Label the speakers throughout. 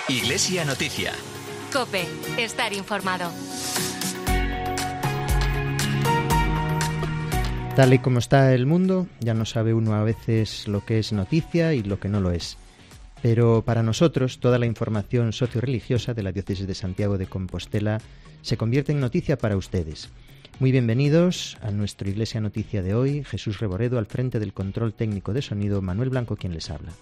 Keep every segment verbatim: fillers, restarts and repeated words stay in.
Speaker 1: Iglesia Noticia.
Speaker 2: COPE. Estar informado.
Speaker 3: Tal y como está el mundo, ya no sabe uno a veces lo que es noticia y lo que no lo es. Pero para nosotros, toda la información socio-religiosa de la Diócesis de Santiago de Compostela se convierte en noticia para ustedes. Muy bienvenidos a nuestra Iglesia Noticia de hoy. Jesús Reboredo al frente del control técnico de sonido, Manuel Blanco quien les habla.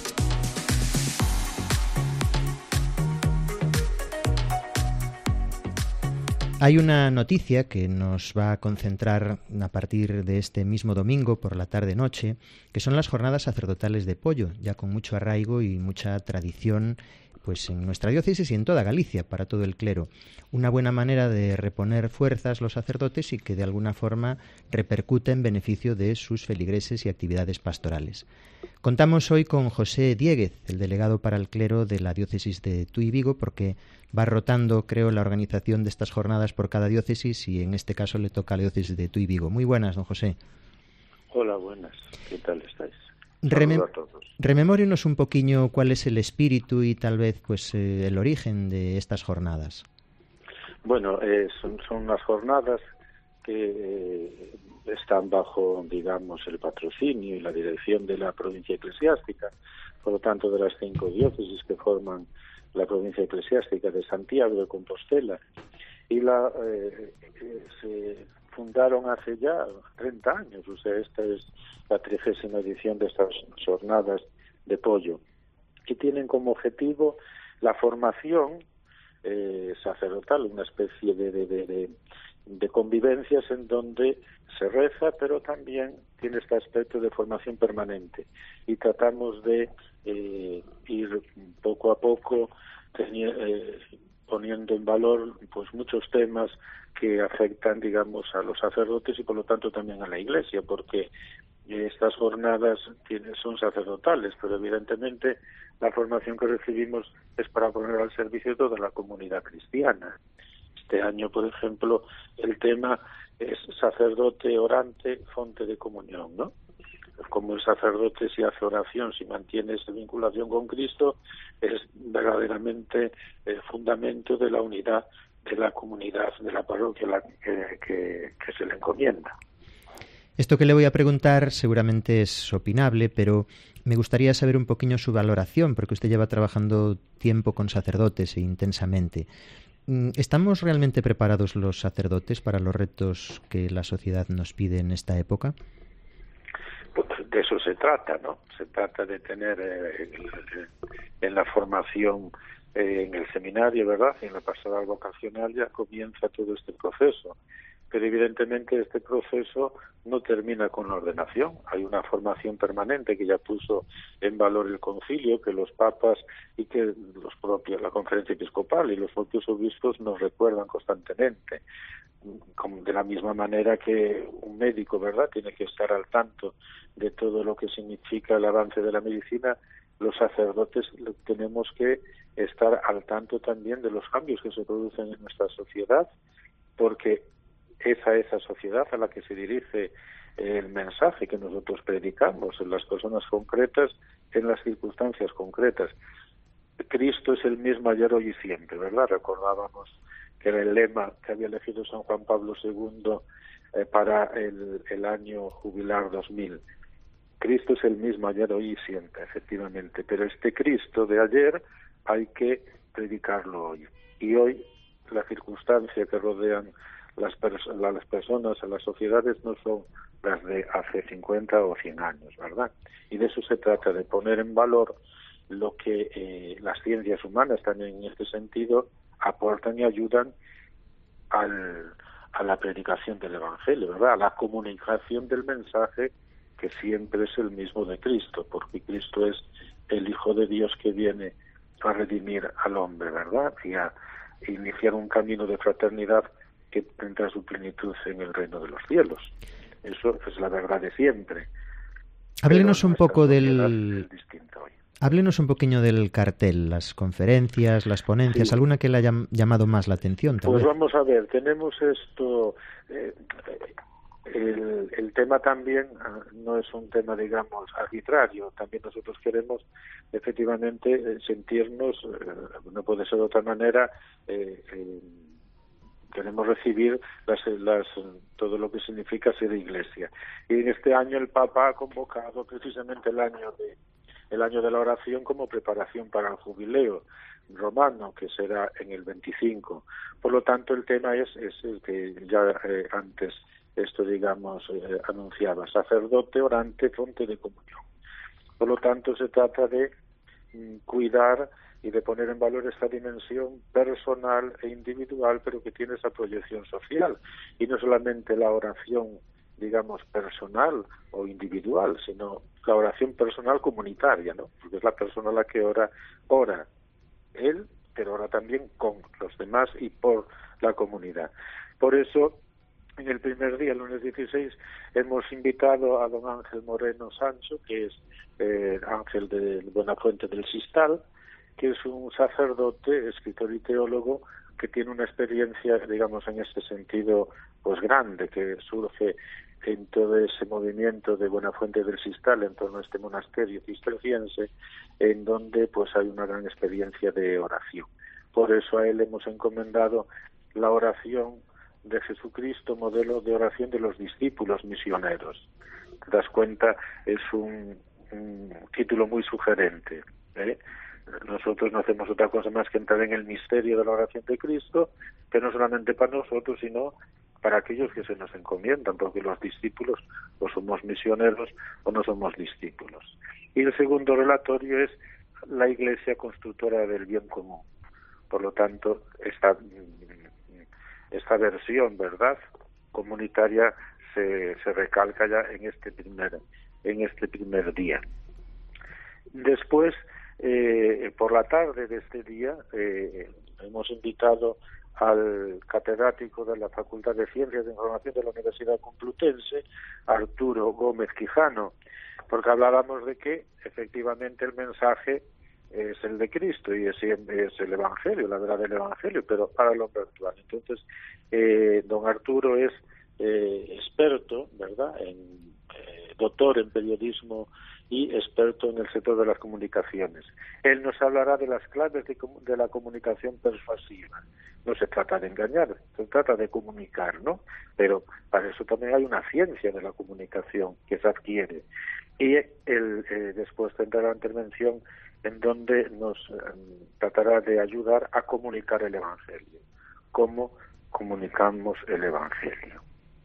Speaker 3: Hay una noticia que nos va a concentrar a partir de este mismo domingo por la tarde-noche, que son las jornadas sacerdotales de Poyo, ya con mucho arraigo y mucha tradición pues en nuestra diócesis y en toda Galicia, para todo el clero. Una buena manera de reponer fuerzas los sacerdotes y que de alguna forma repercute en beneficio de sus feligreses y actividades pastorales. Contamos hoy con José Diéguez, el delegado para el clero de la diócesis de Tui Vigo, porque va rotando, creo, la organización de estas jornadas por cada diócesis y en este caso le toca a la diócesis de Tui Vigo. Muy buenas, don José.
Speaker 4: Hola, buenas. ¿Qué tal estáis?
Speaker 3: Remem-
Speaker 4: a todos.
Speaker 3: Rememórenos un poquillo cuál es el espíritu y tal vez pues eh, el origen de estas jornadas.
Speaker 4: Bueno, eh, son, son unas jornadas que eh, están bajo, digamos, el patrocinio y la dirección de la provincia eclesiástica, por lo tanto de las cinco diócesis que forman la provincia eclesiástica de Santiago de Compostela, y la eh, eh, se fundaron hace ya treinta años, o sea, esta es la trigésima edición de estas jornadas de Poyo, que tienen como objetivo la formación eh, sacerdotal, una especie de, de, de, de, de convivencias en donde se reza, pero también tiene este aspecto de formación permanente, y tratamos de eh, ir poco a poco teni- eh, poniendo en valor pues muchos temas que afectan, digamos, a los sacerdotes y por lo tanto también a la Iglesia, porque estas jornadas tienen, son sacerdotales, pero evidentemente la formación que recibimos es para poner al servicio de toda la comunidad cristiana. Este año, por ejemplo, el tema es sacerdote orante, fonte de comunión, ¿no? Como el sacerdote, si hace oración, si mantiene esa vinculación con Cristo, es verdaderamente el fundamento de la unidad de la comunidad, de la parroquia la, que, que, que se le encomienda.
Speaker 3: Esto que le voy a preguntar seguramente es opinable, pero me gustaría saber un poquillo su valoración, porque usted lleva trabajando tiempo con sacerdotes e intensamente. ¿Estamos realmente preparados los sacerdotes para los retos que la sociedad nos pide en esta época?
Speaker 4: Pues de eso se trata, ¿no? Se trata de tener eh, en la formación eh, en el seminario, ¿verdad? Y en la pastoral vocacional ya comienza todo este proceso. Pero evidentemente este proceso no termina con la ordenación. Hay una formación permanente que ya puso en valor el concilio, que los papas y que los propios, la conferencia episcopal y los propios obispos nos recuerdan constantemente. Como de la misma manera que un médico, ¿verdad?, tiene que estar al tanto de todo lo que significa el avance de la medicina, los sacerdotes tenemos que estar al tanto también de los cambios que se producen en nuestra sociedad, porque es a esa sociedad a la que se dirige el mensaje que nosotros predicamos, en las personas concretas, en las circunstancias concretas. Cristo es el mismo ayer, hoy y siempre, ¿verdad? Recordábamos que era el lema que había elegido San Juan Pablo segundo eh, para el, el año jubilar dos mil. Cristo es el mismo ayer, hoy y siempre, efectivamente, pero este Cristo de ayer hay que predicarlo hoy. Y hoy la circunstancia que rodean las, pers- las personas, a las sociedades, no son las de hace cincuenta o cien años, ¿verdad? Y de eso se trata, de poner en valor lo que eh, las ciencias humanas también en este sentido aportan y ayudan al, a la predicación del Evangelio, ¿verdad? A la comunicación del mensaje, que siempre es el mismo de Cristo, porque Cristo es el Hijo de Dios que viene a redimir al hombre, ¿verdad? Y a iniciar un camino de fraternidad que tendrá su plenitud en el reino de los cielos. Eso es la verdad de siempre.
Speaker 3: Háblenos un poco
Speaker 4: del...
Speaker 3: Háblenos un poquillo del cartel, las conferencias, las ponencias, sí. ¿Alguna que le haya llamado más la atención? Tal
Speaker 4: pues
Speaker 3: vez?
Speaker 4: Vamos a ver, tenemos esto... Eh, el, el tema también no es un tema, digamos, arbitrario. También nosotros queremos, efectivamente, sentirnos, eh, no puede ser de otra manera, eh, eh, queremos recibir las, las, todo lo que significa ser iglesia. Y en este año el Papa ha convocado precisamente el año de el año de la oración como preparación para el jubileo romano, que será en el veinticinco. Por lo tanto, el tema es, es el que ya eh, antes esto, digamos, eh, anunciaba: sacerdote, orante, fonte de comunión. Por lo tanto, se trata de mm, cuidar y de poner en valor esta dimensión personal e individual, pero que tiene esa proyección social. Y no solamente la oración, digamos, personal o individual, sino la oración personal comunitaria, ¿no? Porque es la persona la que ora, ora él, pero ora también con los demás y por la comunidad. Por eso, en el primer día, el lunes dieciséis, hemos invitado a don Ángel Moreno Sancho, que es eh, Ángel de Buenafuente del Sistal, que es un sacerdote, escritor y teólogo, que tiene una experiencia, digamos, en este sentido, pues grande, que surge en todo ese movimiento de Buenafuente del Sistal, en torno a este monasterio cisterciense, en donde pues hay una gran experiencia de oración. Por eso a él hemos encomendado la oración de Jesucristo, modelo de oración de los discípulos misioneros. Te das cuenta, es un, un título muy sugerente, ¿eh? Nosotros no hacemos otra cosa más que entrar en el misterio de la oración de Cristo, que no solamente para nosotros, sino para aquellos que se nos encomiendan, porque los discípulos o somos misioneros o no somos discípulos. Y el segundo relatorio es la Iglesia constructora del bien común. Por lo tanto, esta, esta versión, ¿verdad?, comunitaria se, se recalca ya en este primer, en este primer día. Después, eh, por la tarde de este día, eh, hemos invitado al catedrático de la Facultad de Ciencias de Información de la Universidad Complutense, Arturo Gómez Quijano, porque hablábamos de que efectivamente el mensaje es el de Cristo y es, es el Evangelio, la verdad del Evangelio, pero para el hombre actual. Entonces, eh, don Arturo es eh, experto, ¿verdad?, en, eh, doctor en periodismo y experto en el sector de las comunicaciones. Él nos hablará de las claves de, de la comunicación persuasiva. No se trata de engañar, se trata de comunicar, ¿no? Pero para eso también hay una ciencia de la comunicación que se adquiere. Y él eh, después tendrá la intervención en donde nos eh, tratará de ayudar a comunicar el Evangelio. ¿Cómo comunicamos el Evangelio?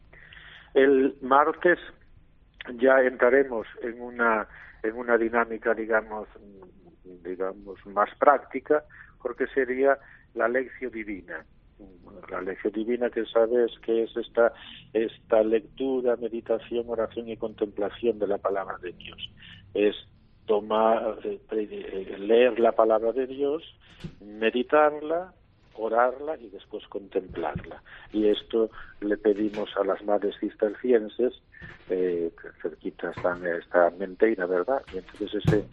Speaker 4: El martes ya entraremos en una en una dinámica, digamos, digamos más práctica, porque sería la lección divina. La lección divina, que sabes que es esta esta lectura, meditación, oración y contemplación de la palabra de Dios. Es tomar, eh, leer la palabra de Dios, meditarla, orarla y después contemplarla. Y esto le pedimos a las madres cistercienses, eh, que cerquita están, está Menteira, ¿verdad? Y entonces ese,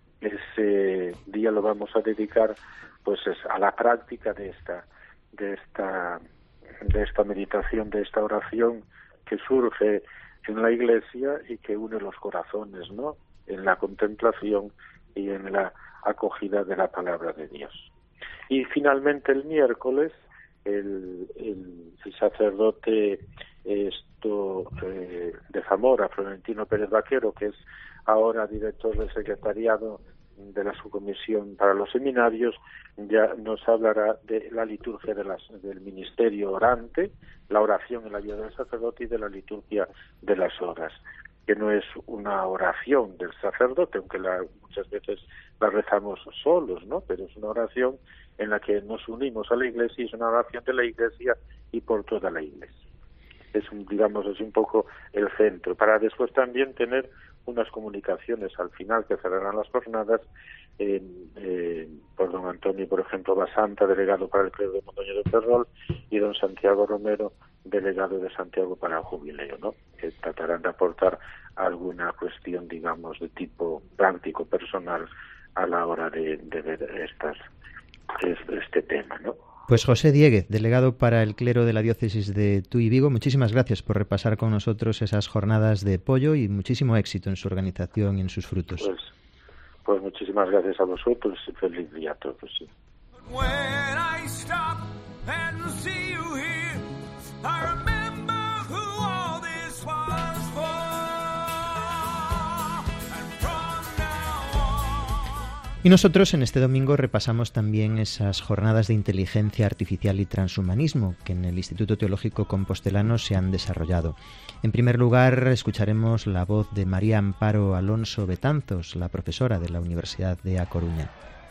Speaker 4: ese día lo vamos a dedicar pues es a la práctica de esta, de esta, de esta meditación, de esta oración que surge en la Iglesia y que une los corazones, ¿no?, en la contemplación y en la acogida de la palabra de Dios. Y finalmente el miércoles el, el, el sacerdote esto eh, de Zamora, Florentino Pérez Vaquero, que es ahora director del secretariado de la subcomisión para los seminarios, ya nos hablará de la liturgia de las, del ministerio orante, la oración en la vida del sacerdote y de la liturgia de las horas, que no es una oración del sacerdote, aunque la, muchas veces la rezamos solos, ¿no? Pero es una oración en la que nos unimos a la Iglesia y es una oración de la Iglesia y por toda la Iglesia. Es un, digamos, es un poco el centro, para después también tener unas comunicaciones al final que cerrarán las jornadas eh, eh, por don Antonio, por ejemplo, Basanta, delegado para el clero de Mondoñedo de Ferrol, y don Santiago Romero, delegado de Santiago para el jubileo, ¿no?, que tratarán de aportar alguna cuestión, digamos, de tipo práctico, personal, a la hora de, de ver estas, este tema, ¿no?
Speaker 3: Pues José Diéguez, delegado para el clero de la diócesis de Tui Vigo, muchísimas gracias por repasar con nosotros esas jornadas de Pollo y muchísimo éxito en su organización y en sus frutos.
Speaker 4: Pues, pues muchísimas gracias a vosotros y feliz día a todos. Sí.
Speaker 3: Y nosotros en este domingo repasamos también esas jornadas de inteligencia artificial y transhumanismo que en el Instituto Teológico Compostelano se han desarrollado. En primer lugar, escucharemos la voz de María Amparo Alonso Betanzos, la profesora de la Universidad de A Coruña.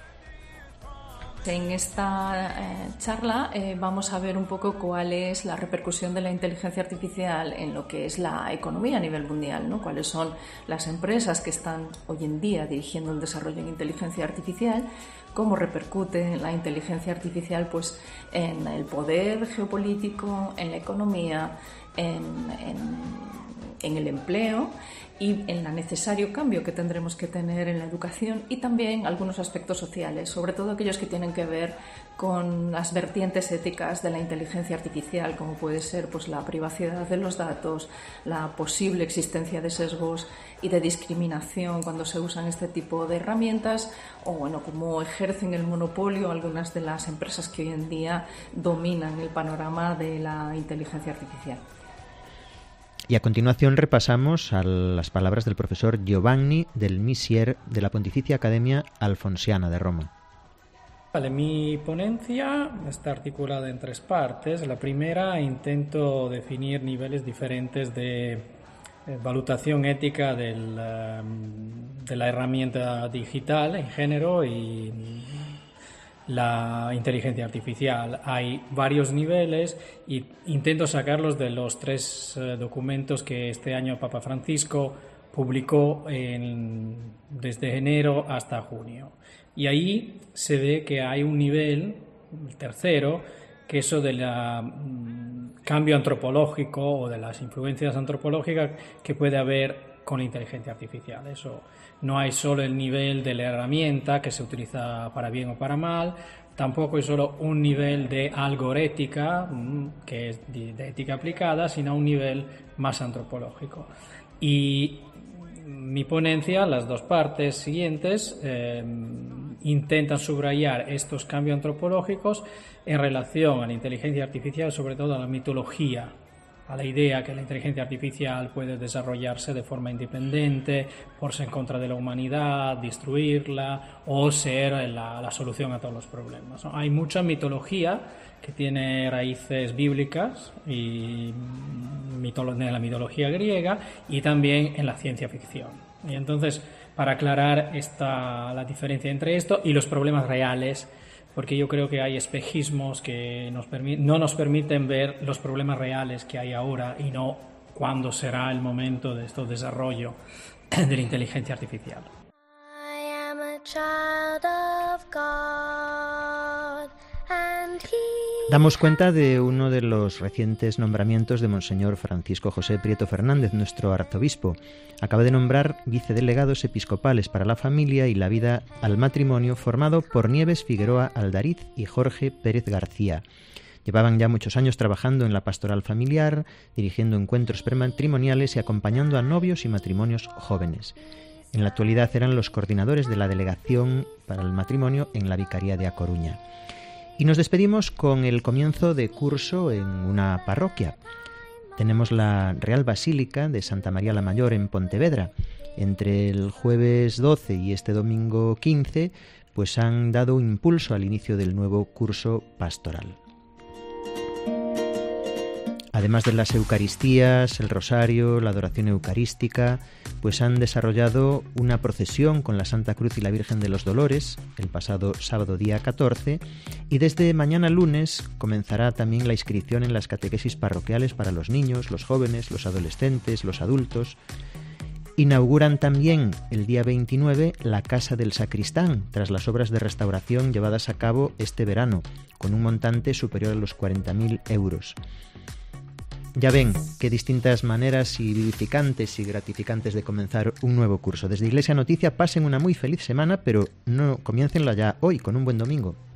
Speaker 1: En esta eh, charla eh, vamos a ver un poco cuál es la repercusión de la inteligencia artificial en lo que es la economía a nivel mundial, ¿no? Cuáles son las empresas que están hoy en día dirigiendo el desarrollo en inteligencia artificial, cómo repercute la inteligencia artificial pues, en el poder geopolítico, en la economía, en, en, en el empleo y en el necesario cambio que tendremos que tener en la educación y también algunos aspectos sociales, sobre todo aquellos que tienen que ver con las vertientes éticas de la inteligencia artificial, como puede ser pues, la privacidad de los datos, la posible existencia de sesgos y de discriminación cuando se usan este tipo de herramientas, o bueno, cómo ejercen el monopolio algunas de las empresas que hoy en día dominan el panorama de la inteligencia artificial.
Speaker 3: Y a continuación repasamos a las palabras del profesor Giovanni del Misier de la Pontificia Academia Alfonsiana de Roma.
Speaker 5: Vale, mi ponencia está articulada en tres partes. La primera, intento definir niveles diferentes de valutación ética del, de la herramienta digital en género y la inteligencia artificial. Hay varios niveles y intento sacarlos de los tres eh, documentos que este año Papa Francisco publicó en, desde enero hasta junio. Y ahí se ve que hay un nivel, el tercero, que eso del um, cambio antropológico o de las influencias antropológicas que puede haber con la inteligencia artificial. Eso no hay solo el nivel de la herramienta que se utiliza para bien o para mal, tampoco es solo un nivel de algorética, que es de ética aplicada, sino un nivel más antropológico. Y mi ponencia, las dos partes siguientes, eh, intentan subrayar estos cambios antropológicos en relación a la inteligencia artificial, sobre todo a la mitología, a la idea que la inteligencia artificial puede desarrollarse de forma independiente, porse en contra de la humanidad, destruirla o ser la, la solución a todos los problemas, ¿no? Hay mucha mitología que tiene raíces bíblicas y en la mitología griega y también en la ciencia ficción. Y entonces, para aclarar esta, la diferencia entre esto y los problemas reales, porque yo creo que hay espejismos que nos permi- no nos permiten ver los problemas reales que hay ahora y no cuándo será el momento de este desarrollo de la inteligencia artificial.
Speaker 6: I am a child of God, and he...
Speaker 3: Damos cuenta de uno de los recientes nombramientos de Monseñor Francisco José Prieto Fernández, nuestro arzobispo. Acaba de nombrar vicedelegados episcopales para la familia y la vida al matrimonio, formado por Nieves Figueroa Aldariz y Jorge Pérez García. Llevaban ya muchos años trabajando en la pastoral familiar, dirigiendo encuentros prematrimoniales y acompañando a novios y matrimonios jóvenes. En la actualidad eran los coordinadores de la Delegación para el Matrimonio en la Vicaría de A Coruña. Y nos despedimos con el comienzo de curso en una parroquia. Tenemos la Real Basílica de Santa María la Mayor en Pontevedra. Entre el jueves doce y este domingo quince, pues han dado impulso al inicio del nuevo curso pastoral. Además de las Eucaristías, el Rosario, la adoración eucarística, pues han desarrollado una procesión con la Santa Cruz y la Virgen de los Dolores el pasado sábado día catorce, y desde mañana lunes comenzará también la inscripción en las catequesis parroquiales para los niños, los jóvenes, los adolescentes, los adultos. Inauguran también el día veintinueve la Casa del Sacristán, tras las obras de restauración llevadas a cabo este verano, con un montante superior a los cuarenta mil euros. Ya ven qué distintas maneras y vivificantes y gratificantes de comenzar un nuevo curso. Desde Iglesia Noticia pasen una muy feliz semana, pero no comiéncenla ya hoy con un buen domingo.